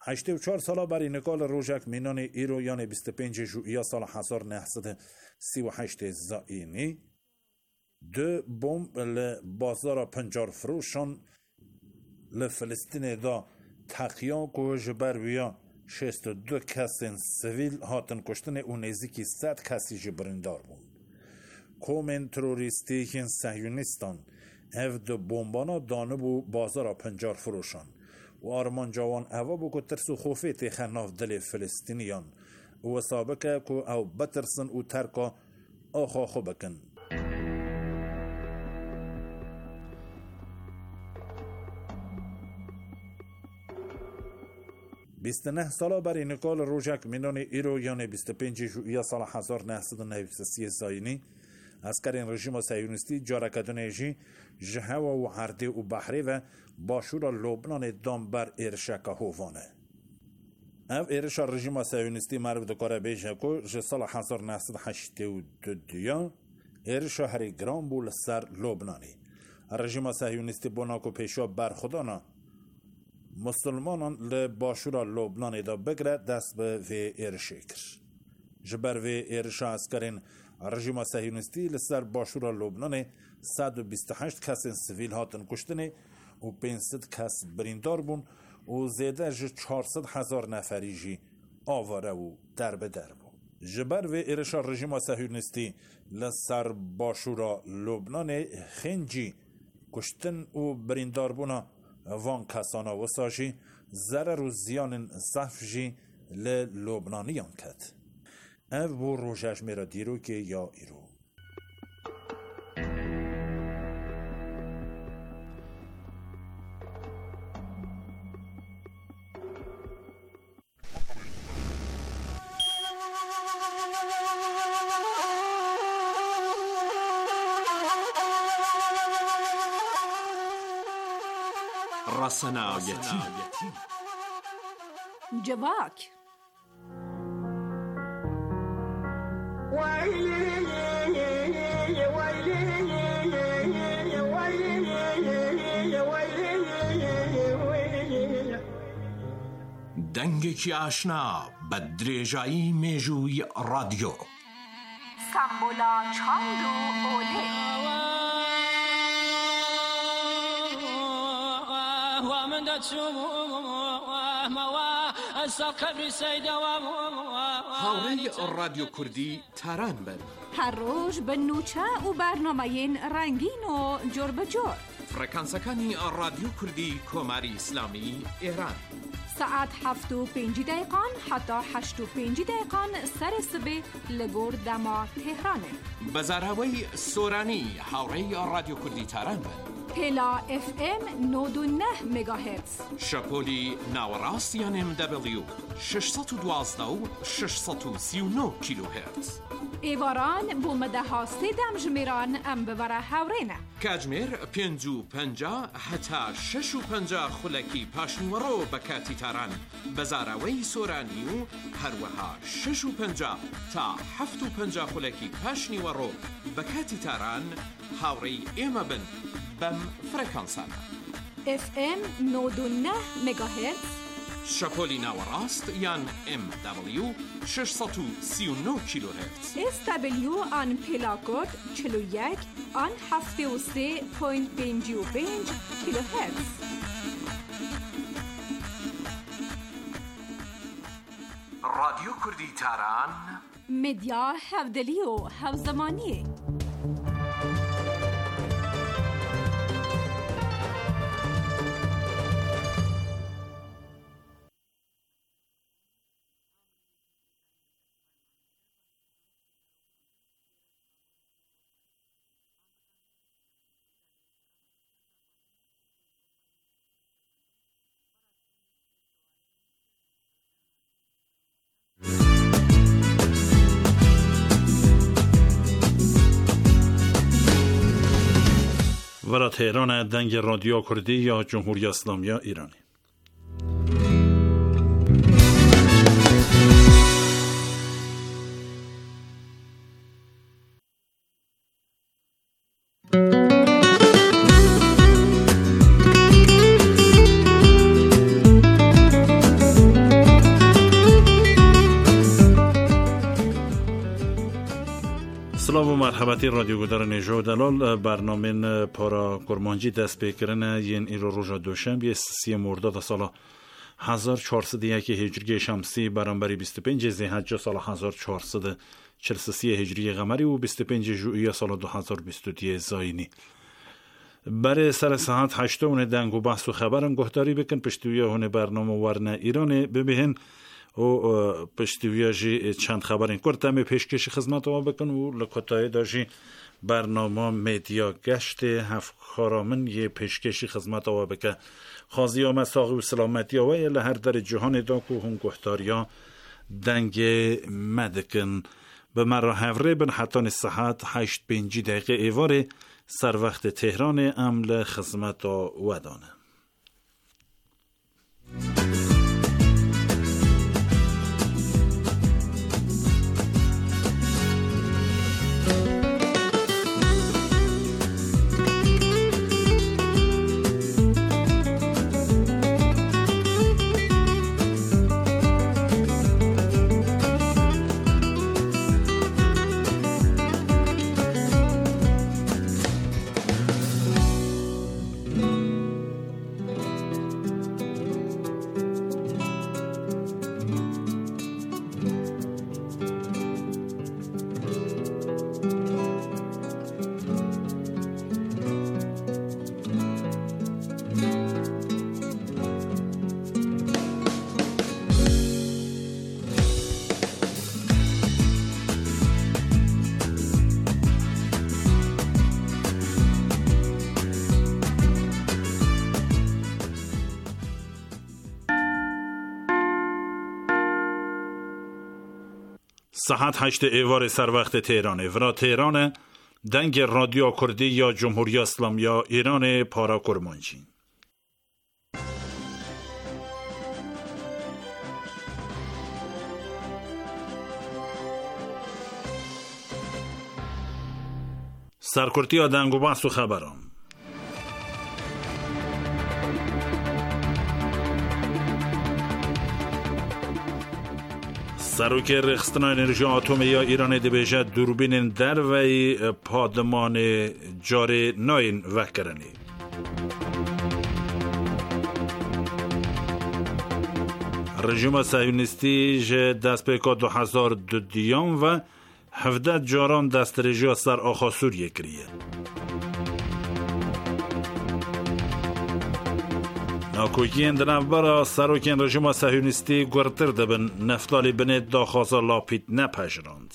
84 ساله بر نکال روژک مینان ایرو یان 25 ژوئیه سال 1938 زائینی دو بمب لبازار پنجار فروشان لفلسطین دا تقیان که جبر ویا 62 کسین سویل هاتن کشتن و نزدیکی 100 کسی جبرندار بون. کومن تروریستی صهیونیستان اف دو بمبانا دانه بو بازار پنجار فروشان و آرمان جوان اوا بو که ترس و خوفی تیخناف دل فلسطینیان و سابقه که او بترسن و ترکا آخا خو بکن. 29 ساله بر نکال روژک مینان ایرو یان 25 ژوئیه سال 1993 زاینی اسکرین رژیم صهیونیستی جارکدونیجی جهوا و عرضی و بحری و باشور لبنان دام بر ارشک هوانه. او ارش رژیم صهیونیستی معروف دکاره بیشه که جه سال 1982 ارش هری گرام بول سر لبنانی. رژیم صهیونیستی بناکو پیشا بر خدانا مسلمانان لباشور لبنان دا بگره دست به وی ارشی کر. جبر وی ارش اسکرین رژیم صهیونیستی لسر باشور لبنان 128 کس سویل هاتن کشتنه و 500 کس بریندار بون و زیده 400,000 نفری جی آواره و در به در بون. جبر و ارش رژیم صهیونیستی لسر باشور لبنان خنجی کشتن و بریندار بونا وان کسانا و ساشی ضرر و زیان صفجی لبنانیان کد. او بو روژش میرا دیرو که یا ایرو. رسنایتی جواک دنگێکی ئاشنا بە درێژایی مێژووی رادیۆ سمبولا چاند و ئۆلێ هاوڕێی رادیۆ کوردی تاران بن هەر ڕۆژ بە نوچە و بەرنامەیەن ڕەنگین و جۆر بەجۆر فڕێکانسەکانی رادیۆ کوردی کۆماری ئیسلامی ئێران ساعت 7:05 حتی 8:05 سر سبێ لەگۆڕ دەما تێهرانێ بەزاراوەی سۆرانی هاوڕێی رادیۆ کوردی تاران بن پێلا FM 99 مگاهرتز شەپۆلی ناوەڕاست یان MW 612 و 639 کیلوهرتز ئێواران بۆ مەدەها سێدەم ژمێران ئەم ببەرە هاوڕێنە کاتژمێر 5:50 هەتا 6:50 خولەکی پاشنیوەڕۆ بە کاتی تاران بەزاراوەی سۆرانی و هەروەها 6:50 تا 7:50 خولەکی پاشنیوەڕۆ بە کاتی تاران هاوڕێی ئێمە بن بەم فڕێکانسانە FM 99 مگاهرتز شەپۆلی ناوەڕاست یان MW 639 کیلوهرتز SW آن پێلاکۆد 41 آن 73.55 کیلوهرتز رادیۆ کوردی تاران مدیا هەودەلی و هەوزەمانیە ورا تهران دنگ رادیو کردی یا جمهوری اسلامی ایرانی سلام و مرحبتی رادیو گودار نیجو دلال برنامه پارا کرمانجی دست بکرنه ین ایرو روژا دوشنبه 3 مرداد سال 1401 هجری شمسی برابر 25 ذی‌حجه سال 1443 هجری قمری و 25 ژوئیه سال 2022 زاینی. برای سر ساعت 8 دنگ و بحث و خبرم گهداری بکن پشتویه هونه برنامه ورنه ایران ببین و پشتویه جی چند خبرین کرتم پیشکش خدمت آوا بکن و لکتای داشی برنامه میدیا گشت هفکارامن یه پیشکشی خدمت آوا بکن خازی آمد ساقی و سلامتی آوه لهر در جهان داکو هم گهداریا دنگ مدکن به مرا هفره بن حتان ساعت 8:05 ایواره سر وقت تهران عمل خدمت ودانه. ساعت 8 ایوار سر وقت تهرانه ورا تهرانه دنگ رادیو کردی یا جمهوری اسلامی یا ایران پارا کرمانجی. سرکرتی ها دنگ و بحث و خبران. سروک رخستنا انرژی اتمی یا ایران دبیجه دوربین در و پادمان جاری ناین وکرنی. رژیم صهیونیستی ج دست پیکا 2002 و 17 جاران دست رژیا سر آخا سوریه کریه. ناکوکین در برا سروکین رژیم صهیونیستی گرتر دبن نفتالی بنید داخازا لاپید نپجراند.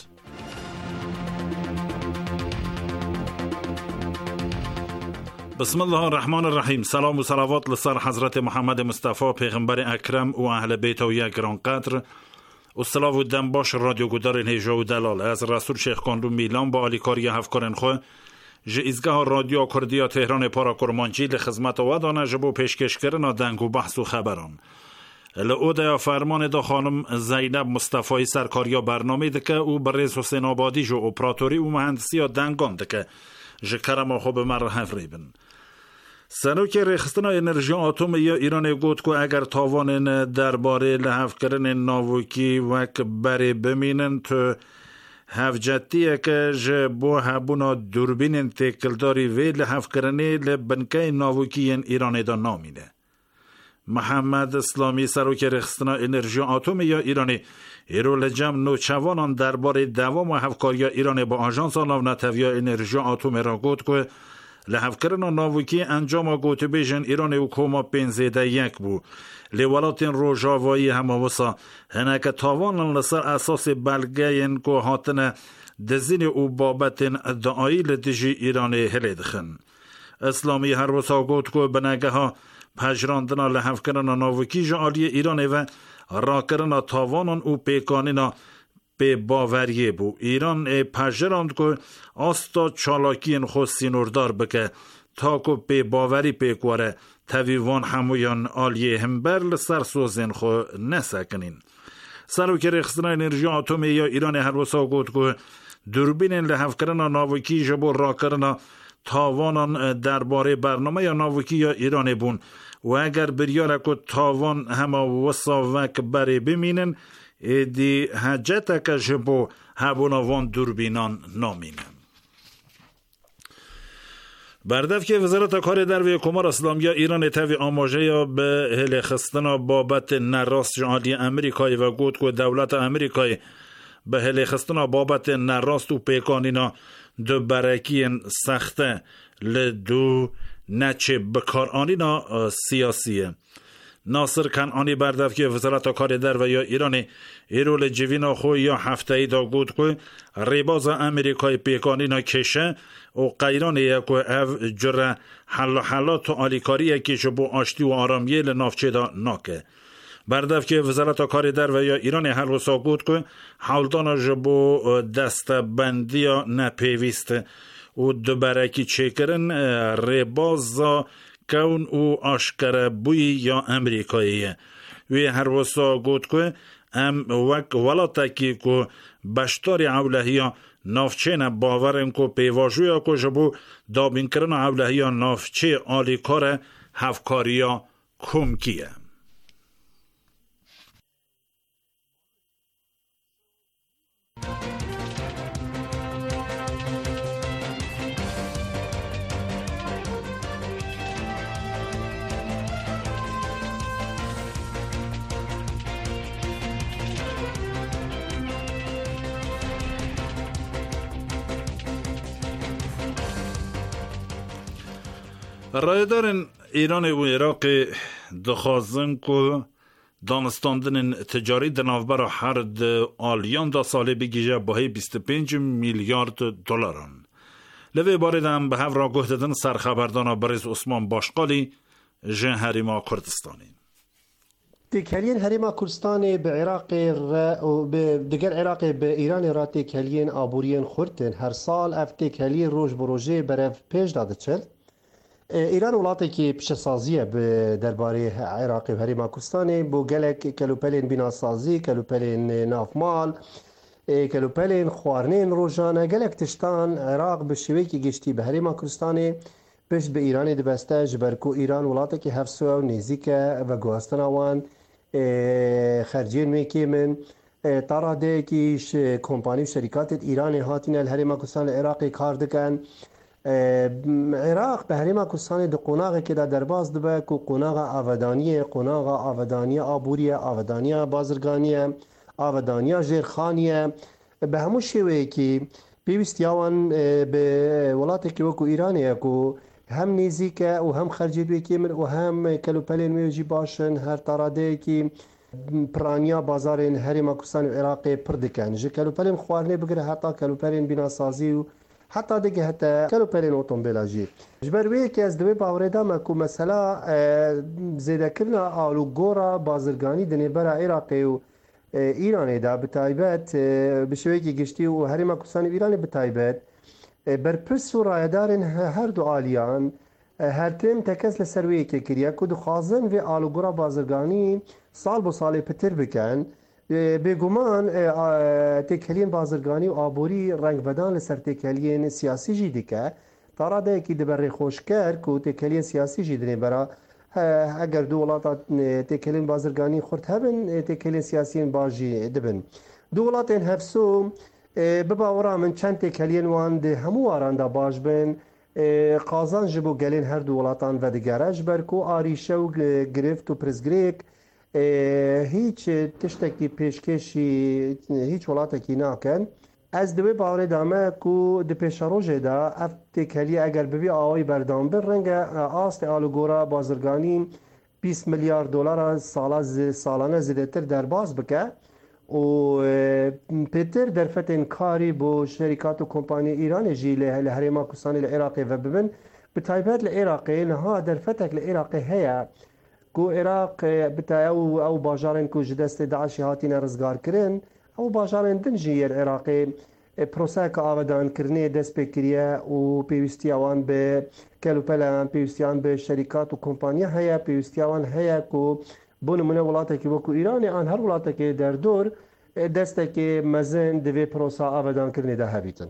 بسم الله الرحمن الرحیم. سلام و صلوات لسر حضرت محمد مصطفی پیغمبر اکرم و اهل بیت و یک گران قدر و سلاو و دنباش رادیو گودار نیجا و دلال از رسول شیخ کاندو میلان با آلیکاری هفکارن خو جئیزگاه رادیو کردی تهران پارا کرمانجی لخدمت ودانه جبو پیشکش کردن دنگ و بحث و خبران. لعوده فرمان دا خانم زینب مصطفی سرکاریا برنامه دکه و بریز حسین آبادی جو اپراتوری و مهندسی دنگان دکه جکرم خوب مرحف ریبن. سنوک رخستنا انرژی اتمی یا ایران گوت که اگر تاوان درباره لحف کردن ناوکی وک بری بمینن تو هفجتیه که جبو هبونا دوربین تکلداری وی لحف کرنه لبنکه ناوکی ایران دا نامینه. محمد اسلامی سروک رخستنا انرژی اتمی یا ایرانی ایرو لجم نوچوانان درباره دوام و هفکاری ایران با آژانس ناونتوی انرژی اتمی را گفت که لحف کردن ناوکی انجام گوت بیژن ایران و کوما 5-1 بود. لیولاتین روژاوایی هموسا هنک تاوان لسر اساس بلگین که هاتن دزین او بابتین ادعایی لدیجی ایران هلیدخن. اسلامی هر وسا گوت که بنگه ها پجراندنا لحف کردن ناوکی جعالی ایران و را کردن تاوانان او پیکانینا به باوریه بو. ایران پجراند که آستا چالاکین خود سینوردار بکه تا که به باوری پیکواره تویوان همویان آلیه همبر لسر سوزین خو نسکنین. سروک رخستنا انرژی اتمی یا ایران هر وسا گوت که دوربین لحف کردن ناوکی جبو را کردن تاوانان درباره برنامه یا ناوکی یا ایران بون و اگر بریاره که تاوان همه وصا وک بری بمینن دی حجت که جبو هبوناوان دوربینان نامینم. بردف که وزارت کار در و کمار اسلامی ایران تاوی آماجه یا به هل خستنا بابت نراست جهانی امریکایی و گوت که دولت امریکایی به هل خستنا بابت نراست و پیکانینا دو برکی سخته لدو نچه بکارانینا سیاسیه. ناصر کنعانی بردف که وزارت کار در و یا ایرانی ایرول جوینا خو یا هفته ای دا گود که ریباز امریکای پیکانینا کشه و قیران یک او جره حلات و آلیکاری که شبو آشتی و آرامیه لنافچه دا ناکه. بردف که وزارت کار در و یا ایرانی حلوسا گود که حولدان جبو دست بندی نپیویست و دوبرکی چکرن ریباز کون او آشکر بوی یا امریکاییه. وی هر وسا گود که ام وک ولاتکی که بشتاری اولهی نافچه باورن که پیواجویا که جبو دابین کرن اولهی نافچه آلیکار هفکاریا کمکیه. رایدارن ایران و عراق دخوازن که دانستاندن تجاری دنافبر هر آلیان دا ساله بگیجه باهی 25 میلیارد دلاران. لوی باردن به هف را گهددن سرخبردان بریز عثمان باشقالی جن هریما کردستانی. تکلین هریما کردستانی به عراق و به دیگر عراق به ایران را تکلین آبورین خوردن هر سال اف تکلین روز بروژه برف پیش داده چل. ایران ولاتی که پیشسازیه به درباره عراق و هریما کردستان بو گلک کلوپلین بیناسازی، کلوپلین نافمال، کلوپلین خوارنین روزانه گلک تشتان عراق به شوی که گشتی به هریما کردستان پیش به ایران دبسته جبرکو ایران ولاتی که هفسو و نزیکه و گوهستان آوان خرجین میکی من تراده که کمپانی و شرکات ایران هاتین الهریما کردستان عراقی کار دکن. عراق به هریما کردستان دو قناغ که در باز دبه که قناغ آودانی آبوریه، آودانی بازرگانیه، آودانی جیرخانیه، به همون شیوه که پیوستیاوان به ولاتی که وکو ایرانیه که هم نیزیکه و هم خرجیدوی که من و هم کلوپلین میوجی باشن هر تراده که پرانیا بازارین هریما کردستان و عراق پردکن جه کلوپلین خوارنه بگره حتی کلوپلین بیناسازی و حتی دیگه حتی کلوپلین اوتومبیلاجی جبروی که از دوی باوریده مکو مثلا زیده کرنا آلو گورا بازرگانی دنی برا عراقی و ایرانی دا بتایبت بشوی که گشتی و هریما کردستان ایرانی بتایبت برپرس و رایدارن هر دو آلیان هر تیم تکس لسروی که کریا که دو خازن و آلو گورا بازرگانی سال با سال پتر بکن بگمان تکلین بازرگانی و آبوری رنگ بدان لسر تکلین سیاسی جی دیکه تاراده که دبر خوش کرد که تکلین سیاسی جی دنی برا اگر دو ولات تکلین بازرگانی خورد هبن تکلین سیاسی باجی دبن دو ولات هفسو بباورا من چند تکلین وان ده همو واران دا باج بن قازان جبو گلین هر دو ولاتان و دگره جبرکو آریشه و گرفت و پرزگریک هیچ تشتکی پیشکشی هیچ ولاتی ناکن از دوی باوری دامه کو د پیشروجه دا اف تکلی اگر ببی آوی بردام بر رنگ آست آلوگورا بازرگانی 20 میلیارد دلار سالانه زیدتر در باز بکه و پیتر در فتن کاری با شرکات و کمپانی ایران جی لهریما کردستان العراقی و ببن بتایبت العراقی نها در فتک العراقی هیا کو عراق بتا او باجارن کو جدست داعش هاتین رزگار کرن او باجارن دنجی عراقی پروسه آودان کرنی دست بکریه و پیوستیوان به کلوپلان پیوستیان به شرکات و کمپانی هیا پیوستیوان هیا کو بون من ولاتی که وکو ایرانی آن هر ولاتی که در دور دسته که مزن دوی پروسه آودان کرنی ده هبیتن.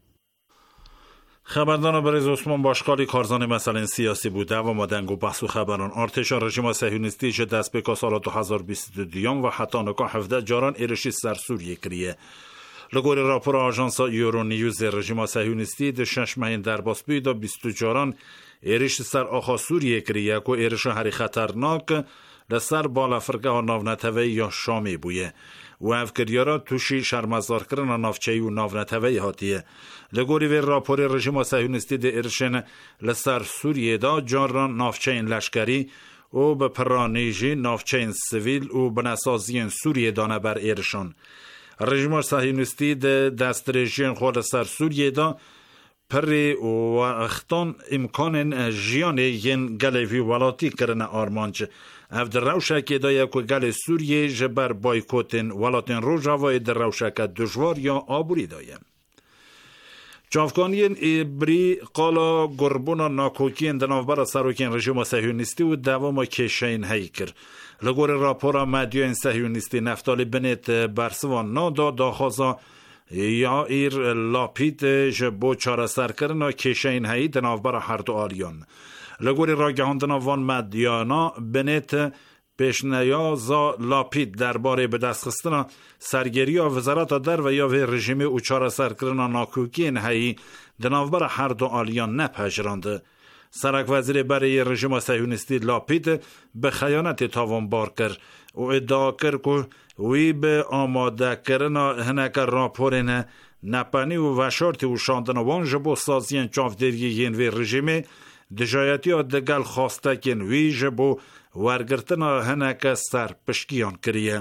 خبردان بریز عثمان باشقالی کارزان مسئله سیاسی بوده و مدنگ و بحث و خبران ارتش رژیم صهیونیستی چه دست به سال 2022 و حتی نکا 17 جاران ایرشی سر سوریه کریه. لگوری راپور آژانسا یورو نیوز رژیم صهیونیستی ده 6 ماه درباس بید و 24 ایرش سر آخا سوریه کریه که ایرش هری خطرناک لسر بالا فرقه ها ناونتوی یا شامی بویه و افکریارا توشی شرمزار کرن نافچهی و ناونتوی هاتیه. لگوری وی راپور رژیم صهیونیستی ده ایرشن لسر سوریه دا جاران نافچهین لشکری و به پرانیجی نافچهین سویل و بناسازین سوریه دانه بر ایرشان. رژیم صهیونیستی ده دسترژین خود سر سوریه دا پری و اختان امکان جیان ین گلوی ولاتی کرن آرمانج اف در روشک دا یک گل سوریه جبر بایکوتن ولاتن روژاوای در روشک دجوار یا آبوری دایم. جافگانین ایبری قالا گربونا ناکوکین دنافبر سروکین رژیم صهیونیستی و دوام کشین هیکر. لگور راپورا مدیان صهیونیستی نفتالی بنت برسوان نادا داخوزا یا ایر لاپید جبو چاره سر کرنا کشین هی دنافبر هر دو آلیان. لگور راگهاندن وان مدیانا بنت پیشنیازا لاپید درباره به دست خستن سرگیری وزارت در و یا رژیم او چاره سر کرنا ناکوکین هی دنافبر هر دو آلیان نپجرانده. سرک وزیر برای رژیم صهیونیستی لاپید به خیانت تاوانبار کرد و ادعا کرد که وی به آماده کردن هنک راپورین نپانی و وشارتی و شاندن وان جبو سازین چافدری ین وی رژیم دجایتی ها دگل خواسته کن وی جبو ورگرتن هنک سر پشکیان کریه.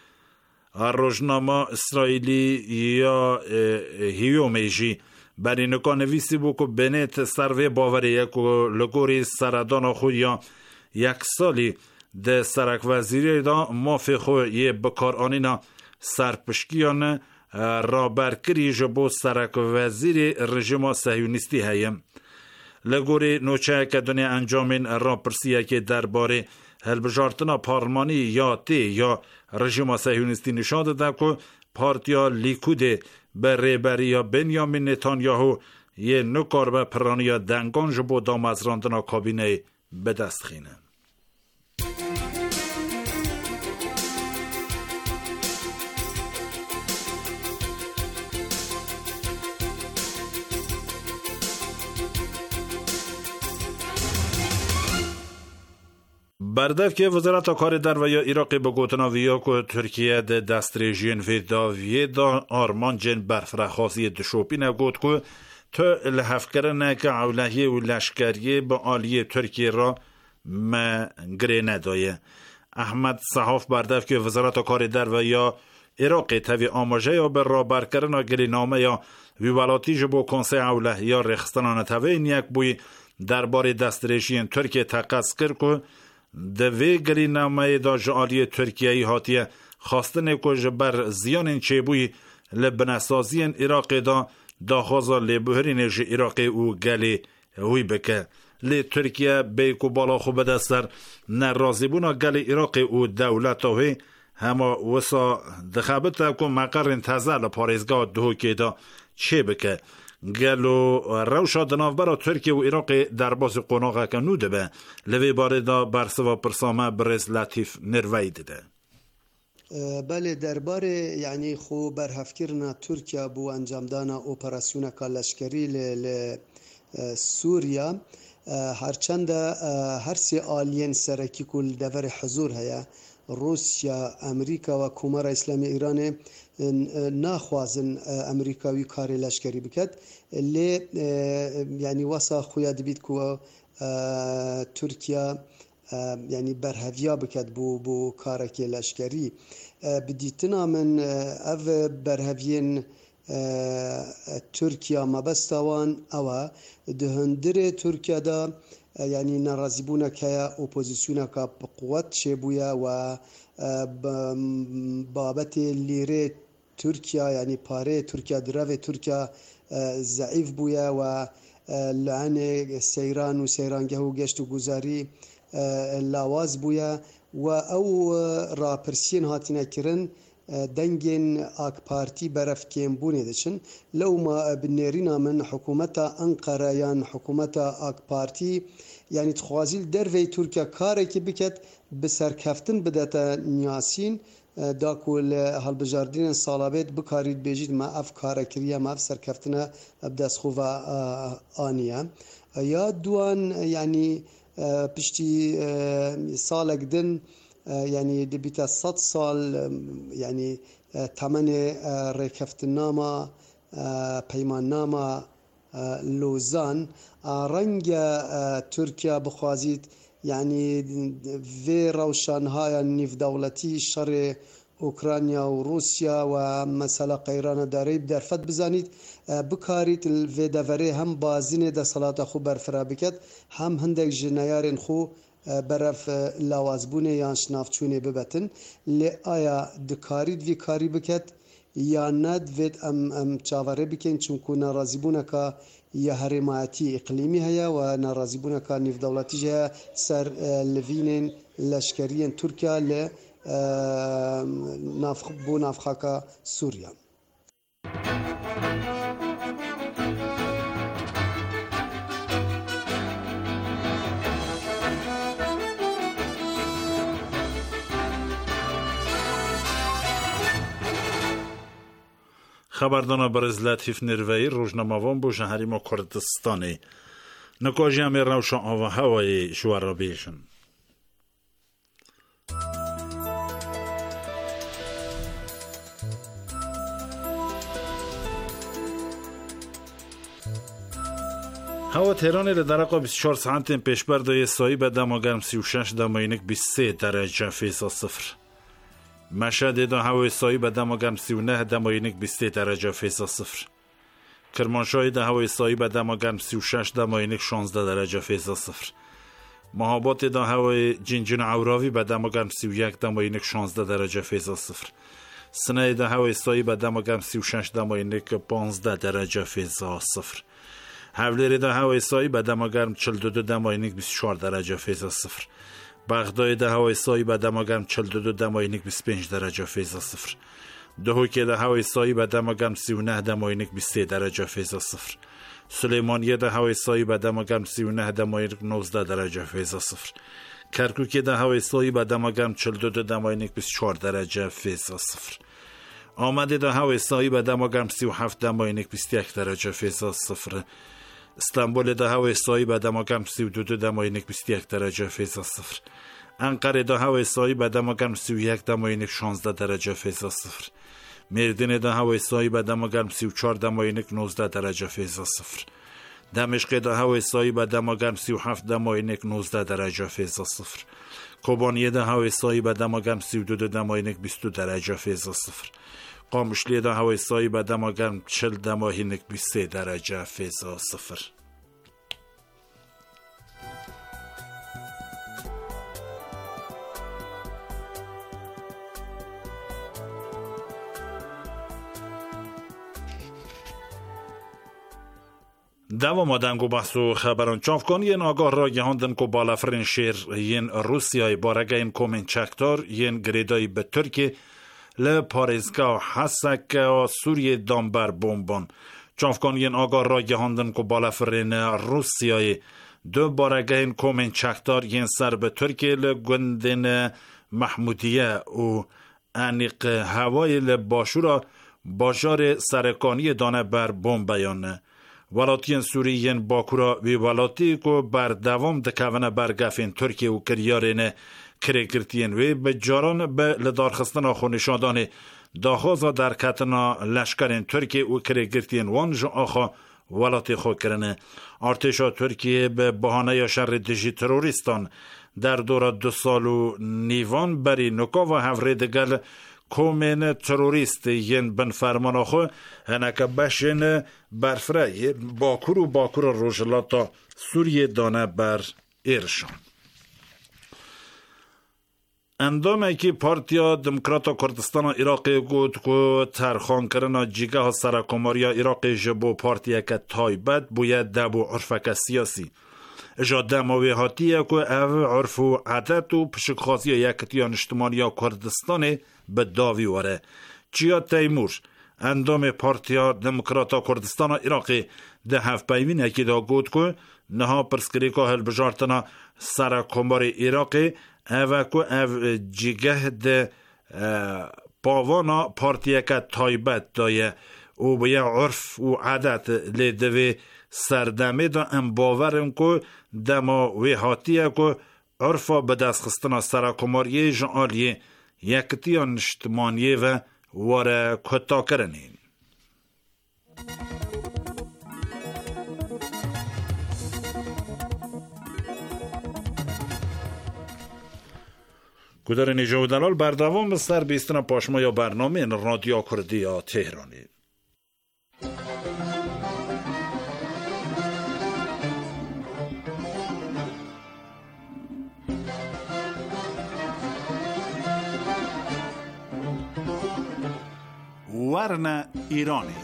روزنامه اسرائیلی یا هیومیجی برای نکانویسی بو که بنت سروی باوریه که لگوری سردان خود یا یک سالی ده سرک وزیری دا مافی خود یه بکارانینا سرپشکیان را برکری جبو سرک وزیری رژیم صهیونیستی هیم. لگوری نوچه که دنیا انجامین را پرسیه که درباره هلبجارتنا پارلمانی یا تی یا رژیم صهیونیستی نشان داده که پارتیا لیکود به ریبری بنیامین نتانیاهو یه نکار به پرانی دنگان جبو دام از راندن کابینه به دست خینه. بردف که وزارت کار در و یا عراق به گوتنا ویا که ترکیه ده دستریجین ویداویه دا آرمان جن برفرخواسی دشوپی نگوت که تو لحف کرنه که اولهیه و لشکریه با آلیه ترکیه را مگره ندایه. احمد صحاف بردف که وزارت کار در و یا عراق تاوی آماجه یا بر را برکرنا گلی نامه یا ویوالاتی جبو کنسه اوله یا رخستانان تاوی نیک بوی درباره دستریجین ترکیه تقص کرد که دوی گلی نامه دا جعالی ترکیهی هاتیه خواستن که بر زیان چیبوی لبنسازین عراق دا خوزا لبهرین جی عراق او گلی هوی بکه. لی ترکیه بیکو بالا خوب دستر نرازی بونا گلی عراق او دولت هوی هما وسا دخبت که مقرن تزل پاریزگاه دو که دا چه بکه. گلو روشا دناف برا ترکیه و عراق در باز قناغه که نوده به لوی باره دا برسوا پرسامه برز لطیف نروید ده. بله درباره یعنی خو برهفکرنا ترکیه بو انجام دانا اپراسیون کالشکری ل سوریا هرچند هر سی آلین سرکی کل دور حضور هیا روسیا امریکا و کمر اسلامی ایران ناخوازن امریکاوی کاری لشکری بکد لی یعنی واسه خویاد بید که ترکیه یعنی برهویا بکد بو کارکی لشکری بدیتنا من او برهوین ترکیه مبستوان او دهندر ترکیه دا یعنی نرازیبونه که اپوزیسیونه که بقوت شبویا و بابت لیره ترکیه یعنی پاره ترکیه دراوه ترکیه ضعیف بویا و لعن سیران و سیرانگه و گشت و گذاری لاواز بویا و او را پرسین هاتینه کرن دنگین آک پارتی برف کم بونه دشن لو ما بنیرینا من حکومت انقره یان حکومت آک پارتی یعنی تخوازیل در وی ترکیه کاری که بکت بسرکفتن بدتا نیاسین دا کل هەڵبژاردنên ساڵابێت بکارید بێژیت ما ئەف کارەکریە ما ئەف سەرکەفتنە بدەستخۆڤە ئانیە یا دوان یعنی پشتی ساڵێک دن یعنی دەبیتە 100 ساڵ یعنی تەمەنێ ڕێکەفتنامە پەیماننامە لۆزان ڕەنگە تورکیا بخوازیت یعنی vê rewşanhaya nîvdewletî şerê Ukrayna û Rusya ve mesela qeyrandarî derfet bizanît bikarît vê deverê hem bazinê desalata xwe berfira biket hem hindek ji neyarên xwe beref lawazbûnê yan şinavçûnê bibetin lê aya dikarît vî karî biket ya ne divêt em çaverê bikin çunku nerazîbûneka ya herêmayetî îqlîmî heye we nerazîbûneka nîvdewletî jî heye ser livînên leşkeriyên Tirkiye li bo navxaka Sûriya. خبردانا برز لطیف نروی روزنامه‌وان بو شهریما کردستانی نکاجی همی روشن آوا هوای شوار را بیشن هوا تهران لدرقه 24 ساعت پیش بردای سایی به دما گرم 36 دماینک 23 درجه فیصد صفر مشهد دا هوای سایی به دما گرم 39 دماینک 23 درجه فیصد صفر کرمانشاه دا هوای سایی به دما گرم 36 دماینک 16 درجه فیصد صفر مهابات دا هوای جنجان عوراوی به دما گرم 31 دماینک 16 درجه فیصد صفر سنه دا هوای سایی به دما گرم 36 دماینک 15 درجه فیصد صفر حوله دا هوای سایی به دما گرم 42 دماینک 24 درجه فیصد صفر بغداد دا هوای سایی به دما گرم 42 دماینک 25 درجه فیصد صفر دهوکی دا هوای سایی به دما گرم 39 دماینک 23 درجه فیصد صفر سلیمانیه دا هوای سایی به دما گرم 39 دماینک 19 درجه فیصد صفر کرکوک دا هوای سایی به دما گرم 42 دماینک 24 درجه فیصد صفر آمده دا هوای سایی به دما گرم 37 دماینک 21 درجه فیصد صفر استانبول دا هوای سایی به دما گرم 32 دماینک 21 درجه فیصد صفر انقره دا هوای سایی به دما گرم 31 دماینک 16 درجه فیصد صفر مردین دا هوای سایی به دما گرم 34 دماینک 19 درجه فیصد صفر دمشق دا هوای سایی به دما گرم 37 دماینک 19 درجه فیصد صفر کوبانیه دا هوای سایی به دما گرم 32 دماینک 22 درجه فیصد صفر قامشلی دا هوای سایی به دما گرم 40 دماینک 23 درجه فیصد صفر دوام آدم گو بحثو خبران چاف کن ین آگاه را گهاندن که بالافرین شیر ین روسیای بارگه این کومن چکتار ین گریدای به ترکی لپاریزگاه حسک و سوریه دامبر بومبان چاف کن ین آگاه را گهاندن که بالافرین روسیای دو بارگه این کومن چکتار ین سر به ترکی لگندن محمودیه و انیق هوای لباشورا باشار سرکانی دانه بر بوم بیانه ولاتین سوریین باکورا وی ولاتی کو بر دوام دکونه برگفین ترکیه و کریارین کرگرتین وی به جاران به لدارخستنا خونشادان داخوزا در کتنا لشکرین ترکیه و کرگرتین وانج آخا ولاتی خو کرنه ارتشا ترکیه به بهانه شر دژی تروریستان در دور 2 سال و نیوان بری نکا و هفره دگل کومن تروریست ین بن فرمان آخو هنکه بشن برفره باکور روژلاتا سوریه دانه بر ایرشان اندامه که پارتیا دموکراتا کردستان عراقی گود که ترخان کرنا جیگه ها سرکماریا عراقی جبو پارتیا که تایبت باید دبو عرفک سیاسی اجا دماوی هاتیه که او عرف و عادت و پشکخاصی یکتیان اجتماعی کردستان به داوی واره چیا تیمور اندام پارتیا دموکراتا کردستان عراقی ده هفت پیوین اکی دا گود که نها پرسکریکا هل بجارتنا سرکمار عراقی او که او جیگه ده باوانا پارتیکا تایبت دایه او به عرف و عادت لیدوی سردمه دا ام باورن که دما وی حاتیه که عرفا به دست خستنا سراکماریه جعالیه یکتیان اجتماعیه و واره کتا کرنین. گودر نیجا و دلال بردوام سر بیستن پاشما یا برنامه رادیو کردی تهرانی. ورن ایرانی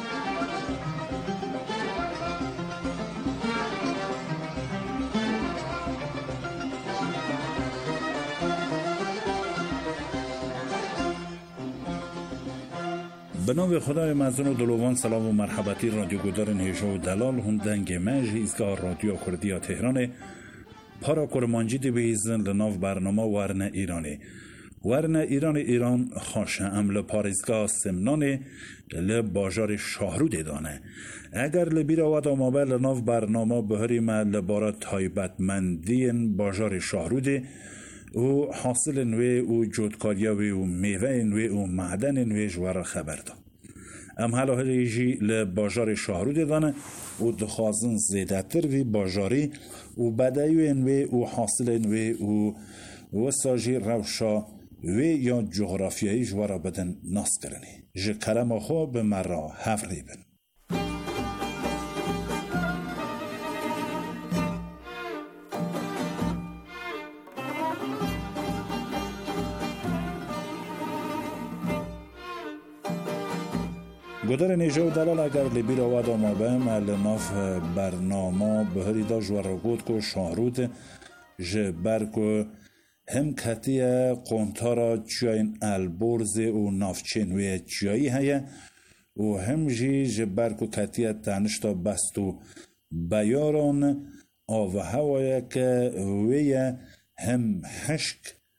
به نام خدای مزون و دلوان سلام و مرحبتی رادیو گودر نیجا و دلال هندنگ مج ایزگاه رادیو کردی تهران پارا کرمانجی دی بیزن لناو برنامه ورن ایرانی. ورن ایران خاشه عمل پاریزگاه سمنانه لباجار شاهرود دانه. اگر لبیرا و دامابه لناو برنامه بهریم لبارا تایبتمندین باجار شاهروده و حاصل نوی و جودکاریاوی و میوه نوی و معدن نوی جوار خبر دا. ام حالا هلیجی لباجار شاهرود دانه و دخوازن زیده تر وی باجاری و بدایو نوی و حاصل نوی و ساجی روشا وی یا جغرافیایی جوارا بدن ناس کرنی. جه کرم خو به مرا هفری بن. گودر نیجا و دلال اگر لبیر آواد آمابم لناف برنامه بهری دا جوارا گود که شاهرود جه برکو هم کتیه قنطارا چیاین البرز و نافچینوی چیایی هیه و هم جی برکو کتیه تنشتا بستو بیاران آوه هوایه که ویه هم حشک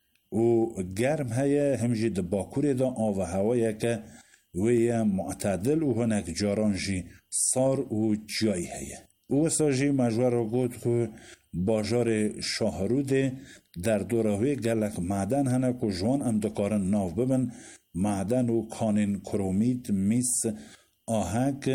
و گرم هیه هم جی دباکوری دا آوه هوایه که ویه معتدل و هنک جاران جی سار و چیایی هیه او ساجی مجوار را گود که باجار شاهروده در دوراوی گلک معدن هنه که جوان اندکارن ناو ببن معدن و کانین کرومیت میس آهک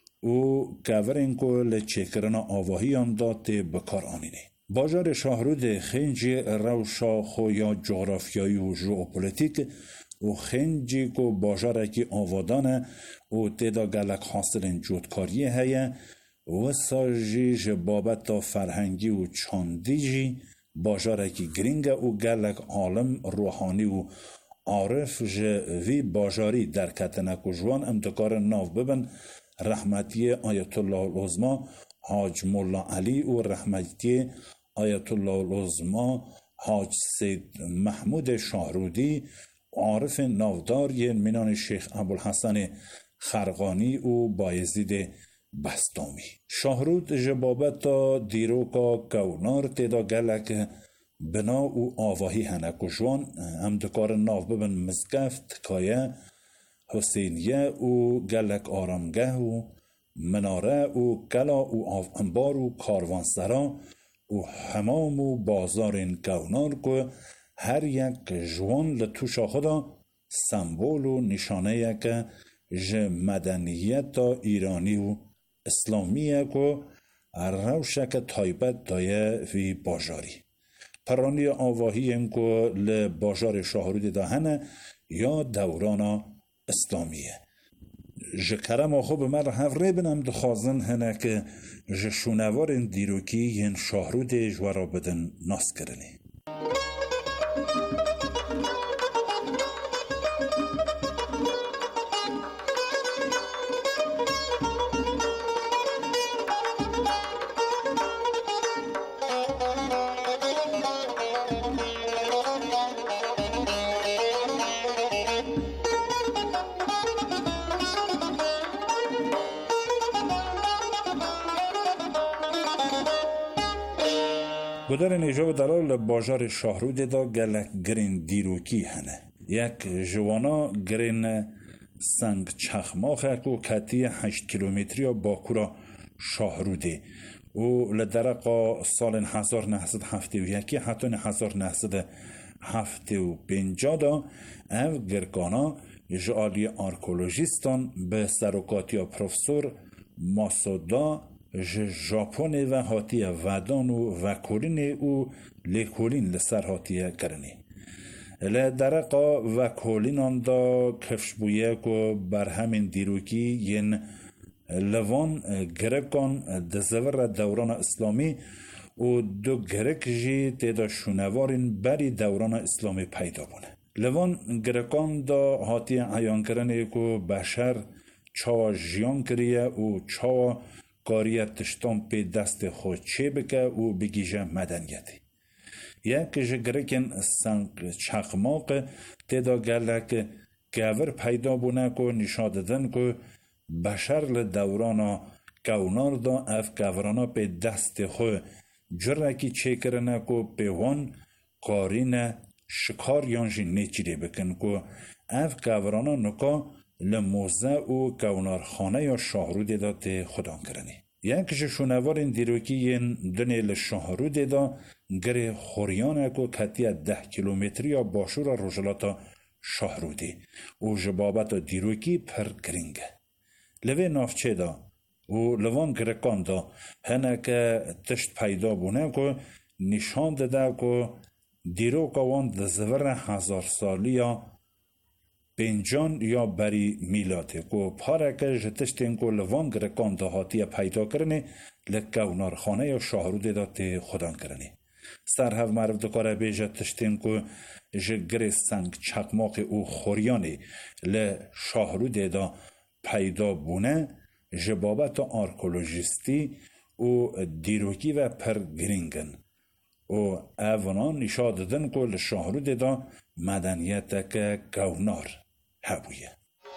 و کورین که لچکرن آواهی انداد بکار آنینه. باجار شاهرود خنجی روشا خو یا جغرافیایی و ژئوپلیتیک و خنجی که باجاره که آوادانه و تیدا گلک حاصلین جودکاریه هیه و ساجی جبابت فرهنگی و چاندیجی باجاره که گرینگه و گلک عالم روحانی و عارف جوی باجاری در کتنک و جوان امتکار ناو ببن رحمتی آیت الله العظمی حاج مولا علی و رحمتی آیت الله العظمی حاج سید محمود شاهرودی عارف ناودار منان شیخ ابوالحسن خرقانی و بایزید بستامی. شاهرود جبابتا دیروکا کونار تیدا گلک بنا و آواهی هنک و جوان امدکار ناو ببن مزگفت کایه حسینیه و گلک آرامگه و مناره و گلا و انبار و کاروانسرا و حمام و بازار کونار که هر یک جوان لطوشا خدا سمبول و نشانه یک مدنیت ایرانی و اسلامیه که روشک تایبت دایه وی باجاری. پرانی آواهی این که لباجار شاهرود دهنه یا دوران اسلامیه. جکرم آخو به من هفره بنم دخوازن هنه که جشونوار دیروکی ین شاهرود جوارا بدن ناس کرنی. گودر نیجا و دلال باجار شاهرود دا گلک گرین دیروکی هنه. یک جوانا گرین سنگ چخماخه کو کتی 8 کیلومتری باکورا شاهروده و لدرقا سال 1971 حتی 1975 دا او گرکانا جالی آرکولوژیستان به سروکاتیا پروفسور ماسودا ژاپن و هاتی ودان و کولین او لیکولین لسر هاتی کرنی لدرقا و کولینان دا کفشبویه که بر همین دیروکی ین لوان گرکان دزور دوران اسلامی و دو گرک جی تیدا شونوارین بری دوران اسلامی پیدا بونه لوان گرکان دا هاتی عیان کرنه که بشر چا جیان کریه و چا کاریت تشتان پی دست خود چه بکه و بگیجه مدنیتی یک جگرکن سنگ چخماق تیدا گلک گور پیدا بونه که نشاد دن که بشر لدورانا کونار دا اف گورانا پی دست خود جرکی چه کرنه که پیوان کارین شکار یانجی نیچیده بکن که اف گورانا نکا لموزه و کونارخانه یا شاهرو دا تی خودان کرنی یک شونوارین دیروکی ین دنی لشاهرو دا گره خوریانه که کتی 10 کیلومتری یا باشور روژلاتا شاهرو دی و جبابت دیروکی پر گرینگه لوی نافچه دا و لوان گرکان دا هنه که تشت پیدا بونه که نشان ده که دیروکا وان دزور 1000 سالی یا پنجان یا بری میلاده که پارکه جتشتین که لوان گرکان دا هاتی پیدا کرنه لکونارخانه یا شاهرو دا تی خودان کرنه سر هف معرف دکاره بیجه تشتین که جگر سنگ چقماق او خوریانه لشاهرو دا پیدا بونه جبابت آرکولوژیستی و دیروکی و پرگرینگن و اوانان نشاد دادن که لشاهرو دا مدنیت که گونار هبویه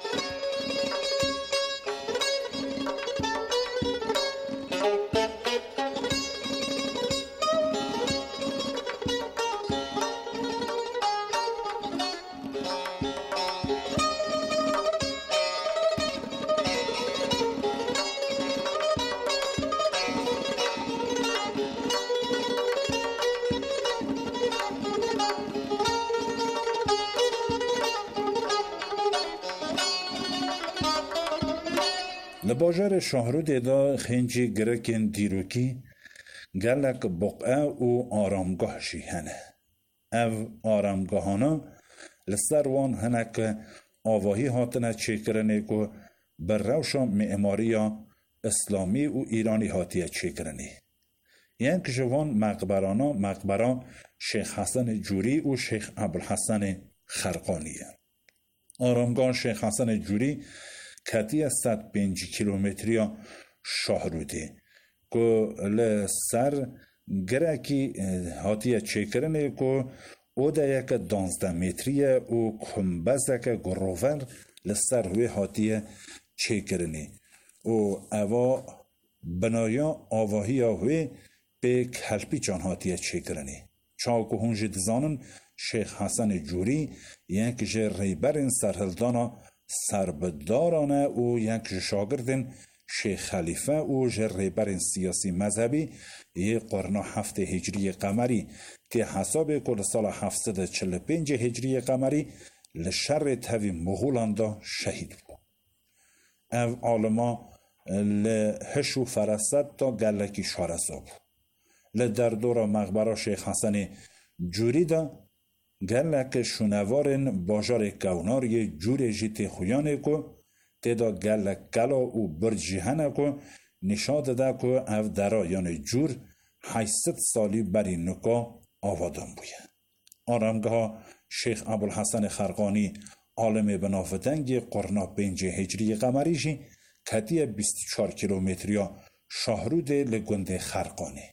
لباجر شاهرو دا خنجی گرکن دیروکی گلک بقعه و آرامگاه شی هنه او آرامگاهانا لسر وان هنه که آواهی هاتنه چه کرنه که بر روشا معماری اسلامی و ایرانی هاتیه چه کرنه یک جوان مقبرانا مقبرا شیخ حسن جوری و شیخ ابوالحسن خرقانیه آرامگاه شیخ حسن جوری کتی 105 کیلومتری شاهروده که لسر گرکی هاتیه چه کرنه که او دا یک 12 متریه و کمبزک گروور لسر هوی هاتیه چه کرنه و اوا بنایا آواهی هوی به کلپی جان هاتیه چه کرنه چاکو هنج دزانن شیخ حسن جوری یک ریبر سرهلدانا سربدارانه و یک شاگردن شیخ خلیفه و ریبر سیاسی مذهبی یک قرن 7 هجری قمری که حساب کل سال 745 هجری قمری لشر تاوی مغولان دا شهید بود. او عالما لهشو فرست تا گلکی شارسا بود. لدر دورا مقبره شیخ حسن جوری دا گلک شونوارن باجار کونار یه جور جیت خویانه که تیدا گلک گلا و برجیهنه که نشاد ده که او درا یعنی جور 800 سالی بری نکا آوادان بویه. آرامگاه شیخ ابوالحسن خرقانی عالم بنافتنگ قرن 5 هجری قمریشی کتی 24 کیلومتریا شاهرود لگنده خرقانه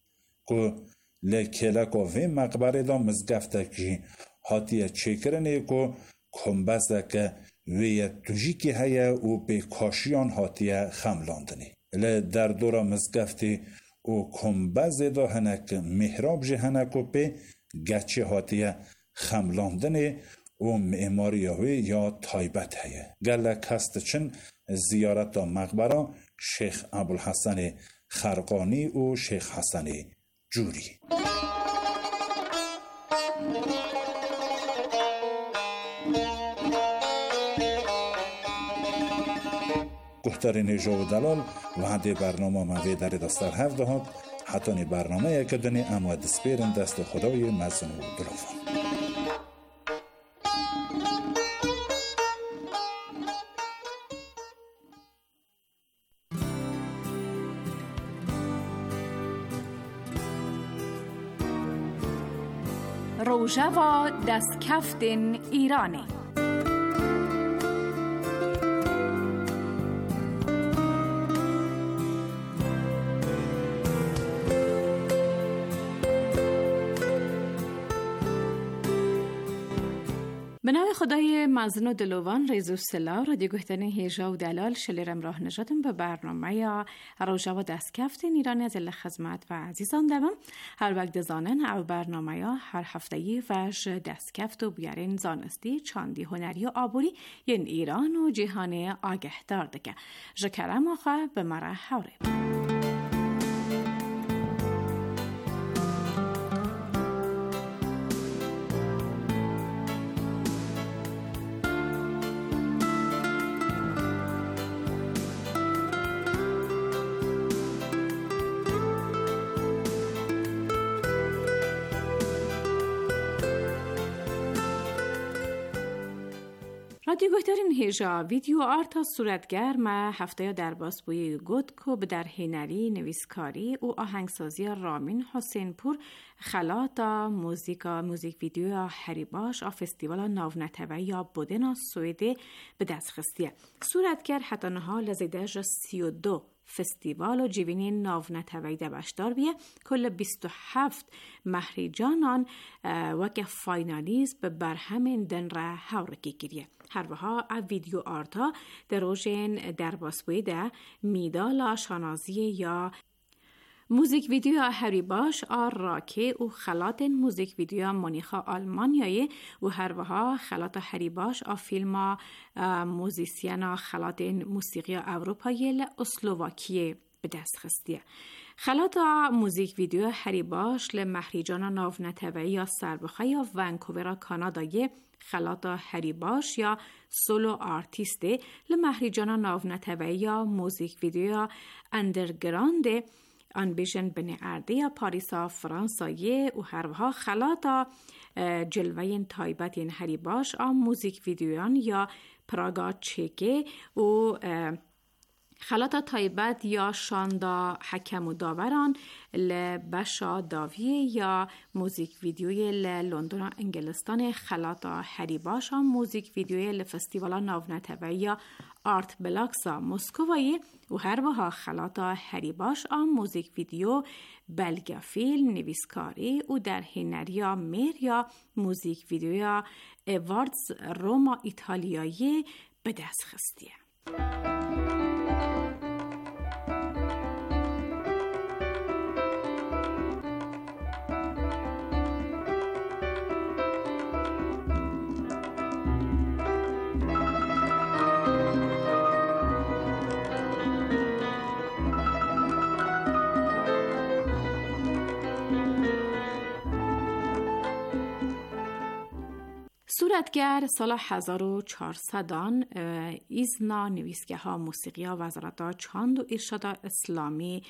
که لکلک و مقبره دا مزگفتکی هاتیه چکرنه که کمبزده که وی توجیکی هیا و به کاشیان هاتیه خملاندنی در دورا مزگفتی و کمبزده دا هنک محراب جه هنک و به گچه هاتیه خملاندنی و معماری یا تایبت هیه. گله کست چن زیارت دا مقبره شیخ ابوالحسن خرقانی و شیخ حسن جوری. گفتار جو دلال و هنده برنامه موی در دستر هفت دهات حتی برنامه کردنی اما دسپیرن دست خدای مزن و دلوفان. روژاوا دستکفتن ایرانی به نام خدای مزن و دلوان ریزو سلا رادیو گفتن هیجا و دلال شلیرم راه نجاتم به برنامه یا روژاوا دستکفت ایرانی از خدمت و عزیزان دوم هر وقت دزانن او برنامه یا هر هفتهی وش دستکفت و بیارین زانستی چاندی هنری و آبوری ین ایران و جهان آگه دارده جکرم آخه به مره حوره. رادیو گفتارین هیجا ویدیو آرتا صورتگر ما هفته در باسبوی گودکو به در هنری نویسکاری و آهنگسازی رامین حسین پور خلاطا موزیک ویدیو هریباش فستیوال ناونتوی یا بودن سوئده به دست خستیه. صورتگر حتی نها لزیدهش 32 فستیوال و جیوینی ناونتوی دبشدار بیه کل 27 مهریجانان وکه فاینالیز به برهمین دن را حورکی گیریه. هر وها ویدیو آرتا در روژین در باسبوی ده میدالا شانازی یا موزیک ویدیو هریباش راکه و خلات موزیک ویدیو مونیخا آلمانیایی و هر وها خلات هریباش فیلم موزیسینا خلات موسیقی اروپایی اسلوواکیه به دست خستیه. خلات موزیک ویدیو هریباش لمهریجان ناونتوی یا سربخه یا ونکوور کانادایی خلات هریباش یا سولو آرتیسته لمهریجان ناونتوی یا موزیک ویدیو اندرگراند آنبیشن بنی ارده یا پاریسا فرانسایه و هروها خلاطا جلوه تایبت این هریباش موزیک ویدیویان یا پراگا چکه و خلاطا تایبت یا شاندا حکم و داوران لبشا داویه یا موزیک ویدیوی لندن انگلستان خلاطا هریباش موزیک ویدیوی لفستیوالا ناونتوی یا آرت بلاکسا مسکوایی و هر وها خلاطا هریباش موزیک ویدیو بلگافیل نویسکاری و در هنریا میر یا موزیک ویدیو اواردز روما ایتالیایی به دست خستیه. صورتگر سال 1400 ایزنا نویسگه ها موسیقی ها وزارت چاند و ارشاد اسلامی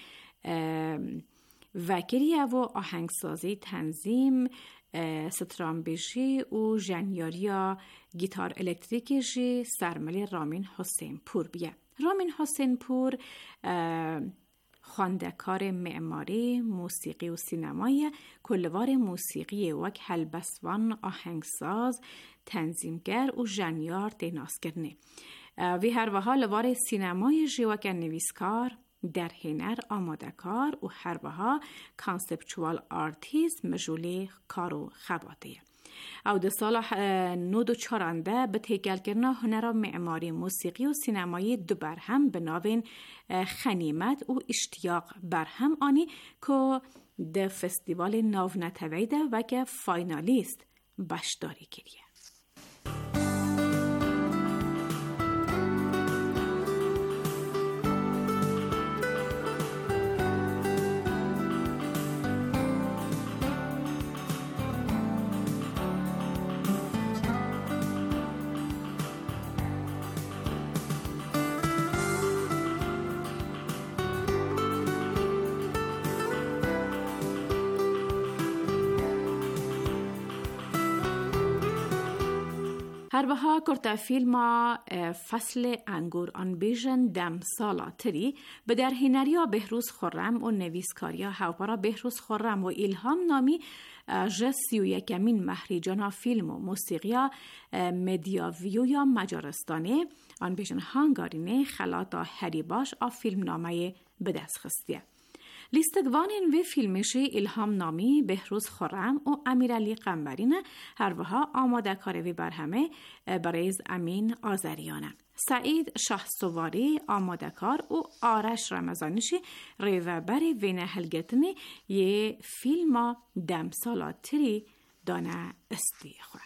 وکریه و آهنگسازی تنظیم سترامبیشی و ژنیاریا گیتار الکتریکی سرملی رامین حسین پور بیه. رامین حسین پور خواندکار معماری، موسیقی و سینمایی، کلوار موسیقی وک هلبسوان آهنگساز، تنظیمگر و ژنیار دیناسکرنه. وی هر وها لوار سینمای جیوک نویسکار، در هنر آمادکار و هر وها کانسپچوال آرتیست مجولی کارو خباته. او ده سال 94 به تیگل کرنا هنر معماری موسیقی و سینمایی دو برهم به ناوین خنیمت و اشتیاق برهم آنی که ده فستیوال ناونتوی ده و که فاینالیست بشداری کریه. هر وها کرتا فیلم فصل انگور آن بیژن دم سالا تری به در هنریا بهروز خرم و نویسکاریا هاوپارا بهروز خرم و ایلهام نامی جسی و یکمین مهرجان فیلم و موسیقیا مدیاویو یا مجارستانه آن بیژن هانگارینه خلاتا هری باش آف فیلم نامه به دست خستیه. لیستگوانین و فیلمشی ایلهام نامی بهروز خرم و امیرعلی قنبرینه هر وها آماده کاری برهمه بریز امین آذریانه. سعید شاهسواری آماده کار و آرش رمضانیشی ریوبری وینه هلگتنی یه فیلم دم سالاتری دانه استیخوه.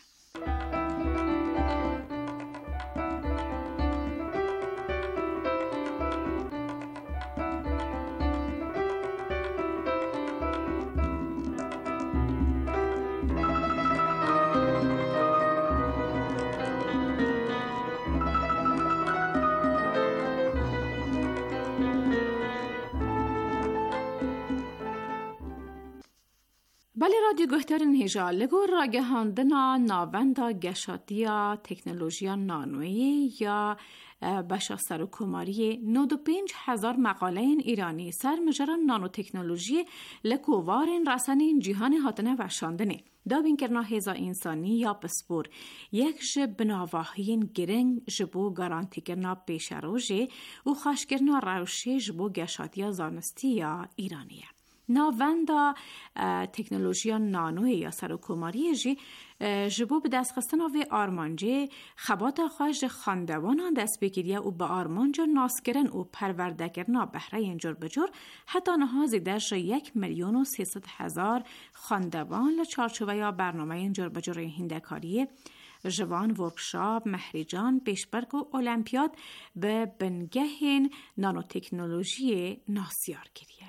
بله رادیو گوهترین هجا لگو راگهاندنا ناوندا گشاتیا تکنولوژیا نانوی یا بشا سروکماری 95,000 مقاله ایرانی سر مجران نانو تکنولوژی لکووارین رسانین جهان هاتنه و شاندنه دابین کرنا هزا انسانی یا پسپور یک جب بناواهین گرنگ جبو گارانتی کرنا پیشروژه و خاش کرنا روشه جبو گشاتیا زانستی یا ایرانیه. ناوندا تکنولوژیا نانوی یا سروکماری جی جبو به دست خستن و آرمانجی خبات خواهش خاندوانان دست بگیریه و به آرمانجا ناسکرن و پرورده کرنا بهره اینجور بجور حتی نها زیدش 1,300,000 خاندوان لچارچوبه یا برنامه اینجور بجور هندکاری جوان ورکشاپ مهرجان پیشبرگ و المپیاد به بنگهین نانو تکنولوژی ناسیار گیریه.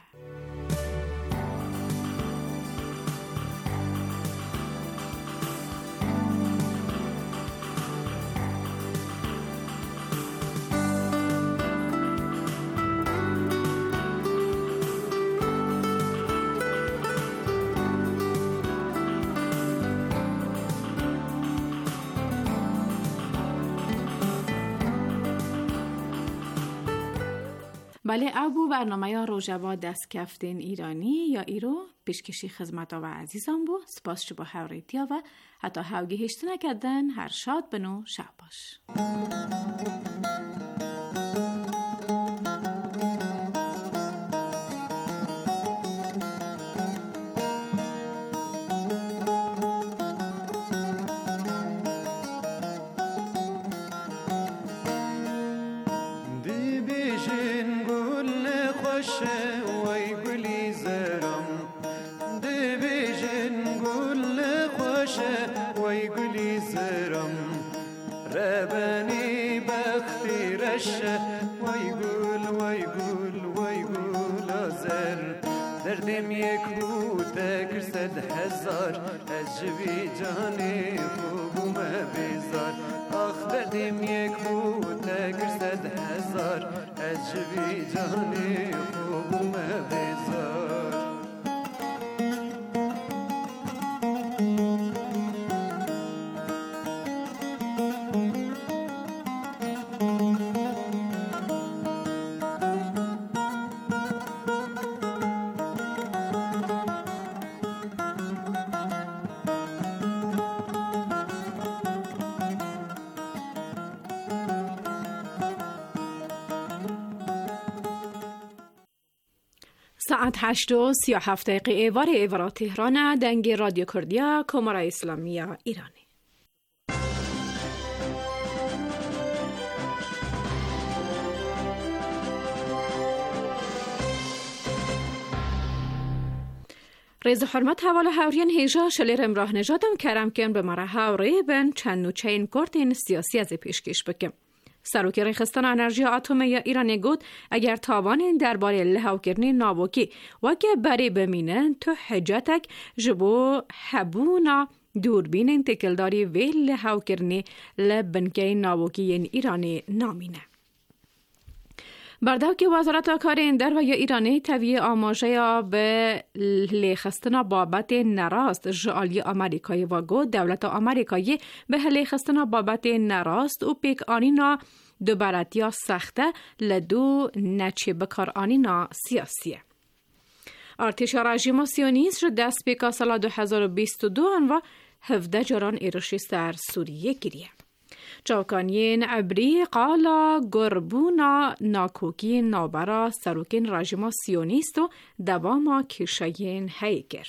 بله ابو برنامه یا روجوا دست کفتین ایرانی یا ایرو پیشکشی خدمت و عزیزان بو سپاس شبا هوریتیا و حتی هاوگی هشت نکردن هر شاد بنو شب باش. دردم یک بود کرد 1000 از جوی جانی خوبم بیزار آخ دردم یک بود کرد 1000 از جوی جانی خوبم بیزار ساعت 8:37 ایوار ایوارا تهران دنگ رادیو کردیا کمارا اسلامی ایرانی. رئیس حرمت حواله هاورین هیجا شلیر امراه نجادم کرم کن به مره هاوری بن چند نوچین کردین سیاسی از پیشکش بکم. سروکی ریخستان انرژی اتمی یا ایران گفت اگر تاوان درباره لهاوکرنی نابوکی و که بری بمینن تو حجتک جبو حبونا دوربین انتقالداری و لهاوکرنی لبنکی نابوکی ایرانی نامینه. برداو که وزارت کار در و یا ایرانی توی آماجه یا به لیخستنا بابت نراست جعالی آمریکایی و گو دولت آمریکایی به لیخستنا بابت نراست و پیک آنینا دوبارتیا سخته لدو نچی بکار آنینا سیاسیه. ارتش رژیم سیونیست دست پیکا سال 2022 و 17 جران ایرشی سر سوریه گیریه. چاوکانین عبری قالا گربونا ناکوکی نابرا سروکین رژیم سیونیست و دواما کشاین هیگر.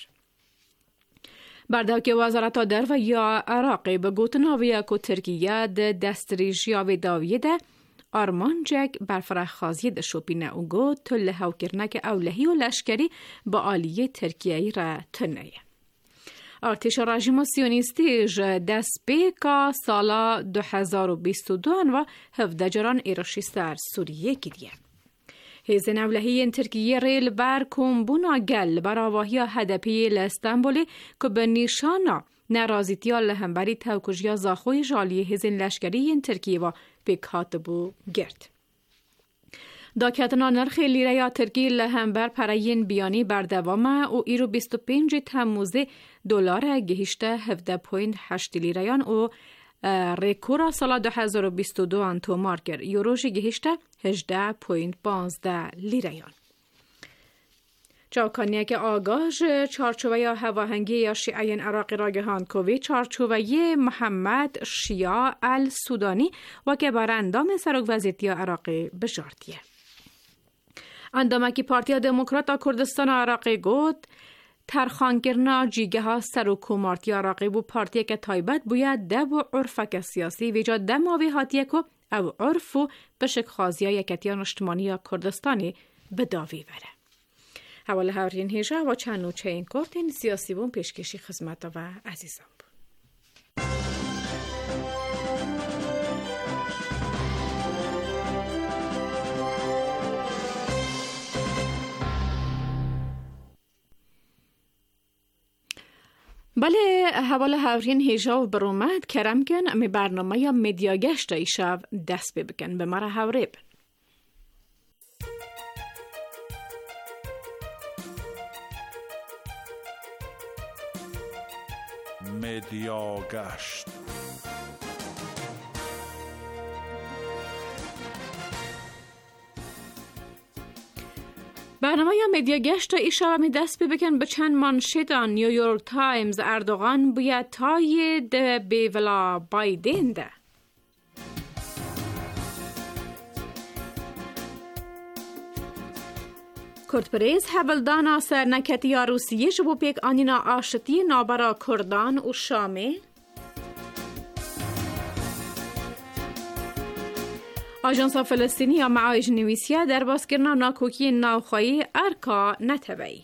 برداو که وزارت در و یا عراقی به گوتناویا که ترکیه دستریجیا و داویده آرمانجک برفرخ خازی ده شوپینه و گوت تل هاوکرنک اولهی و لشکری با آلیه ترکیهی را تنیه. ارتش رژیم سیونیستی دست پیکا سال 2022 و 17 جران ایرشی سر سوریه گیریه. هیزن اولهی ترکیه ریل بر کمبونا گل بر آواهی هدپی لستنبولی که به نیشانا نرازیتیا لهمبری توکجیا زاخوی جالی هیزن لشکری ترکیه و پیکات بو گرد. داکتنا نرخ لیره ترکی لهمبر پرین بیانی بردوامه و ایرو 25 تموزه دلار گهشته 17.8 لیریان و ریکورا سال 2022 انتو مارکر یوروش گهشته 18.15 لیریان. چاوکانیه که آگاج چارچوبه یا هواهنگی یا شیعین عراقی را گهان کوی چارچوبه محمد شیعه السودانی و که بر اندام سرک وزیرتی عراقی بجارتیه. اندامکی پارتیا دموکرات کردستان عراقی گود ترخانگرنا جیگه ها سرکومارتی عراقی بو پارتیا که تایبت باید دب و عرفک سیاسی ویجا دماوی هاتیه که او عرف و بشک خازی ها یکتیان اجتماعی کردستانی بداوی بره. حواله هورین هیجا و چند نوچه این کردین سیاسی بون پیشکشی خدمت و عزیزان بود. بله حواله هورین هیجا و برومد کرم کن امی برنامه یا مدیا گشت ایشاو دست بکن به مرا هوریب. مدیا گشت. برنامه یا مدیا گشت ایشا می دست بکن به چند مانشید نیویورک تایمز اردوغان باید تایید به ولا بایدن ده. کردپریز حبلدانا سرنکتی روسیه جبو پیک آنینا آشتی نابرا کردان و شامه. آژانس فلسطینی یا معایج نویسیه در بازکرنا ناکوکی ناوخایی ارکا نتبعیه.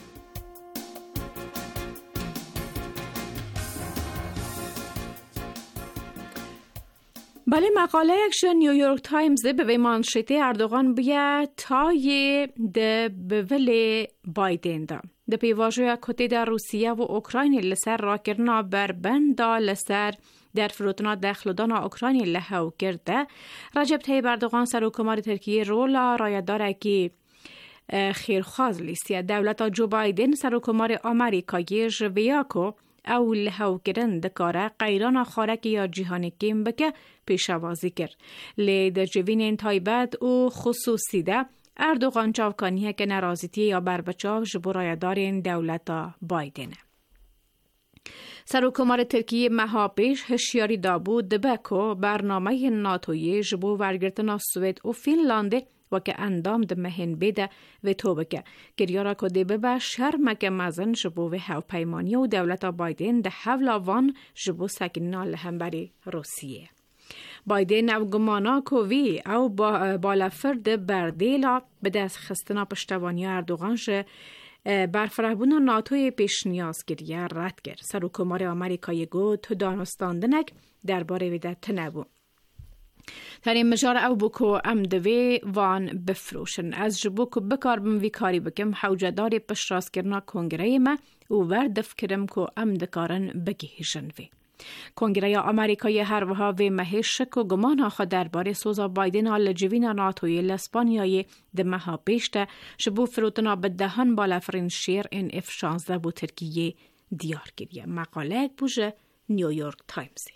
بله مقاله یکش نیویورک تایمز به ویمانشیت اردوغان بیه تای ده بول بایدن ده. ده پیواجه کتی در روسیه و اوکراین لسر را کرنا بربندا لسر در فروتنا داخلدان اوکراین لحو کرده. رجب طیب اردوغان سروکمار ترکیه رولا رایداره که خیرخواز لیستیه دولت جو بایدن سروکمار آمریکایی جویاکو او لحو کرن دکاره قیران خارک یا جیهانی کم بکه پیشوازی کرد. لی در جوین تایبت و خصوصی ده اردوغان چاوکانیه که نرازیتی یا بربچاو جبورای دارین دولت بایدنه. سروکمار ترکیه مها پیش هشیاری دابود دبکو برنامه ناتوی جبو ورگرتنا سوید و فینلاند و که اندام ده مهن بیده و توبکه گریارا که ده ببه شرمک مزن جبو و هاو پیمانی و دولت بایدن ده حولا وان جبو سکننا لهمبری روسیه. بایدن او گمانا کووی او بالافرد بردیلا به دست خستنا پشتوانی اردوغان شه برفرهبونا ناتوی پیش نیاز گریه رد کرد. سروکمار آمریکایی گو تو دانستاندنک درباره ویده تنبو. در این مجار او بکو ام دوی وان بفروشن. از جبو که بکار بم وی کاری بکم حوجداری پش راست کرنا کنگره ما و وردف کرم که ام دکارن بگیهشن وی. کنگره آمریکای هر وها و مهشک و گمان خود درباره سوزا بایدن آل جوین ناتوی لسپانیای دمها بیشته شبو فروتنا بدهان بالافرین شیر این F-16 بو ترکیه دیار گریه. مقاله اک بوشه نیویورک تایمزی.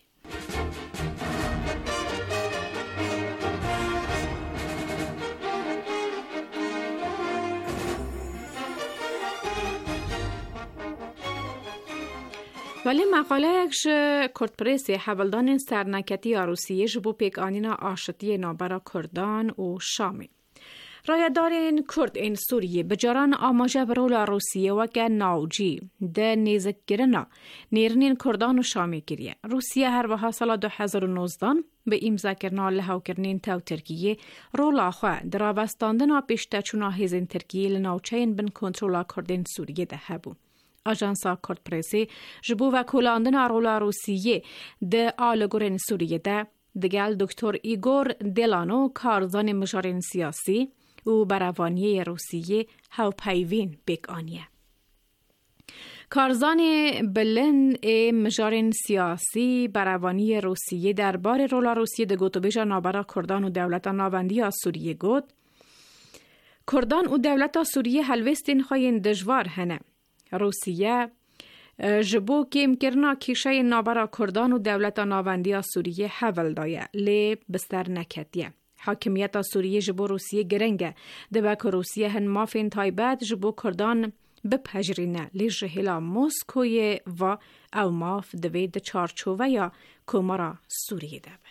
ولی مقاله اکش کردپرسی حولدان سرنکتی روسیه جبو پیک آنینا آشتی نابرا کردان و شامی. رایدارین کرد این سوریه بجاران آماجه برولا روسیه وکه ناوجی ده نیزک گرنا نیرنین کردان و شامی گریه. روسیه هر وها سال 2019 به امضا کرنا لحو کرنین تاو ترکیه رولا خواه در آوستاندنا پیشتا چونا هیزین ترکیه لناوچین بن کنترولا کردین سوریه ده هبو. آژانسا کردپرسی جبو و کولاندن رولا روسیه ده آلگورن سوریه ده دگل دکتر ایگور دیلانو کارزان مجارین سیاسی و براوانی روسیه هاو پیوین بیک آنیه. کارزان بلن مجارین سیاسی براوانی روسیه درباره رولا روسیه ده گوتو بیجا نابرا کردان و دولت ناوندی سوریه گوت کردان و دولت سوریه هلوستین خواهین دجوار هنه. روسیه جبو کم کرنا کیشه نابرا کردان و دولت ناوندی سوریه حول دایه لی بستر نکتیه. حاکمیت سوریه جبو روسیه گرنگه دبا که روسیه هن مافین تایبت جبو کردان بپجرینه لی جهلا موسکوی و او ماف دوید چارچوه یا کمارا سوریه دبن.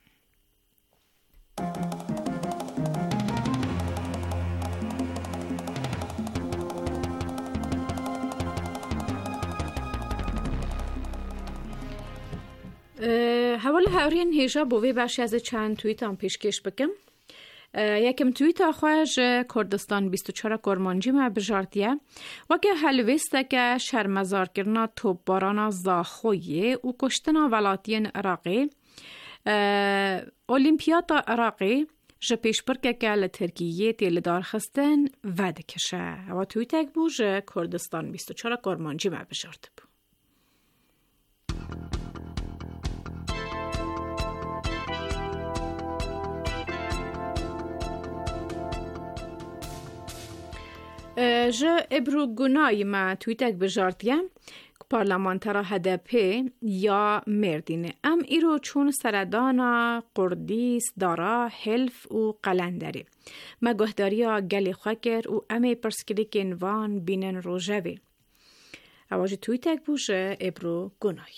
حواله هاورین هیجا بوی بخشی از چند توییت هم پیشکش بکم. یکم توییت آخوش کردستان 24 کرمانجی ما بجارتیه و که حلوسته که شرمزار کرنا توب بارانا زاخویه و کشتنا ولاتین عراقی اولیمپیاد عراقی جه پیش برکه که لترکیه تیل دار خستن وده کشه و توییت اک بوش کردستان 24 کرمانجی ما بجارت بو. جه ابرو گنای ما تویتک بجارتیم که پارلمانترا HDP یا مردینه ام ایرو چون سردانا قردیس دارا حلف و قلندری ما گهداریا گلی خوکر و امی پرسکریکین وان بینن روژوی اواج تویتک بوشه ابرو گنای.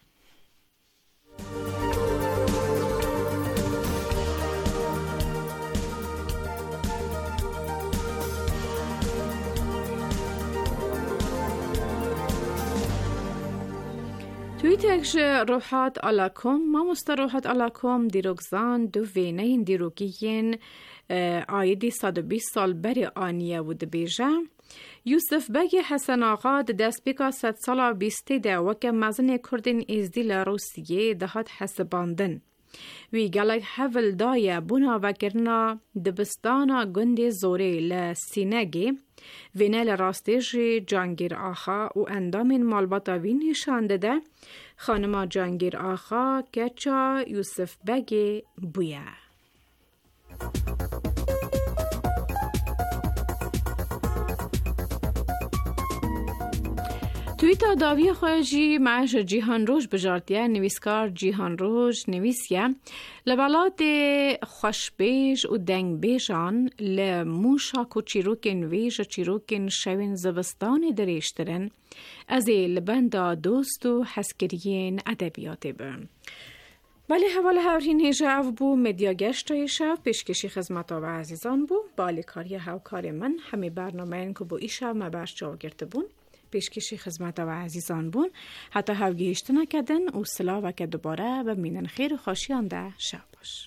تویتکش روحات علاکم ما مستروحات علاکم دیروگزان دو وینه این دیروگیین آیدی 120 سال بری آنیه و دبیجه یوسف بگی حسن آقا دست بیکا 100 سالا 20 ده وکه مزن کردین ازدیل روسیه دهات حسباندن وی گلک حول دایه بونا وکرنا دبستانا گند زوره لسینگی وینه لراستیج جانگیر آخا و اندامین مالباتا وین نشانده ده خانما جانگیر آخا کچا یوسف بگی بویه. تویتا داوی خواهجی معش جیهان روش بجارتیه نویسکار جیهان روش نویسیه لبالات خوشبیج و دنگ بیجان لموشا کو چیروکن ویج چیروکن شوین زبستان دریشترن از لبندا دوست و حسکرین ادبیات برن. ولی حواله هاورین هیجا او بو مدیا گشتای شب پیشکشی خدمتا و عزیزان بو بالیکاری هاوکار من همه برنامه این که بو ایشا مبرش جا گرده بون پیشکشی خدمت و عزیزان بون حتی هاوگیشت نکدن و سلا و که دوباره و مینن خیر و خوشیان ده شب باش.